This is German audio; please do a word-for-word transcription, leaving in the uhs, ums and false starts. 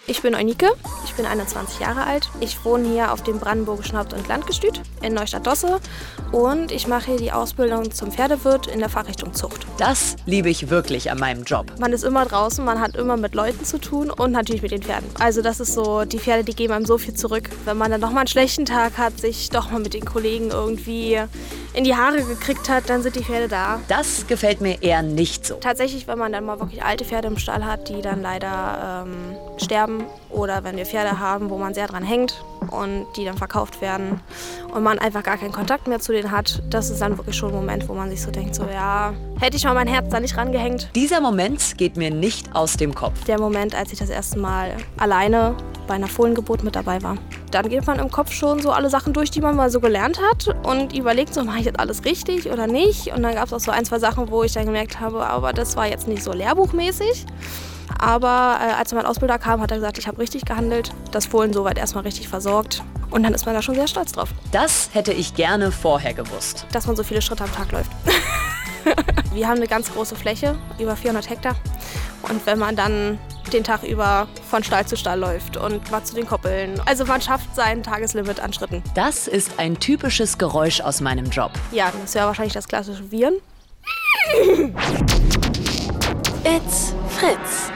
Ich bin Eunike, ich bin einundzwanzig Jahre alt. Ich wohne hier auf dem brandenburgischen Haupt- und Landgestüt in Neustadt-Dosse und ich mache hier die Ausbildung zum Pferdewirt in der Fachrichtung Zucht. Das liebe ich wirklich an meinem Job. Man ist immer draußen, man hat immer mit Leuten zu tun und natürlich mit den Pferden. Also das ist so, die Pferde, die geben einem so viel zurück. Wenn man dann doch mal einen schlechten Tag hat, sich doch mal mit den Kollegen irgendwie in die Haare gekriegt hat, dann sind die Pferde da. Das gefällt mir eher nicht so. Tatsächlich, wenn man dann mal wirklich alte Pferde im Stall hat, die dann leider ähm, sterben oder wenn wir Pferde haben, wo man sehr dran hängt und die dann verkauft werden und man einfach gar keinen Kontakt mehr zu denen hat, das ist dann wirklich schon ein Moment, wo man sich so denkt, so ja, hätte ich mal mein Herz da nicht rangehängt. Dieser Moment geht mir nicht aus dem Kopf. Der Moment, als ich das erste Mal alleine bei einer Fohlengeburt mit dabei war. Dann geht man im Kopf schon so alle Sachen durch, die man mal so gelernt hat und überlegt so, mache ich jetzt alles richtig oder nicht? Und dann gab es auch so ein, zwei Sachen, wo ich dann gemerkt habe, aber das war jetzt nicht so lehrbuchmäßig. Aber äh, als mein Ausbilder kam, hat er gesagt, ich habe richtig gehandelt, das Fohlen soweit erstmal richtig versorgt. Und dann ist man da schon sehr stolz drauf. Das hätte ich gerne vorher gewusst. Dass man so viele Schritte am Tag läuft. Wir haben eine ganz große Fläche, über vierhundert Hektar. Und wenn man dann den Tag über von Stall zu Stall läuft und mal zu den Koppeln. Also man schafft sein Tageslimit an Schritten. Das ist ein typisches Geräusch aus meinem Job. Ja, das wäre wahrscheinlich das klassische Wiehern. It's Fritz.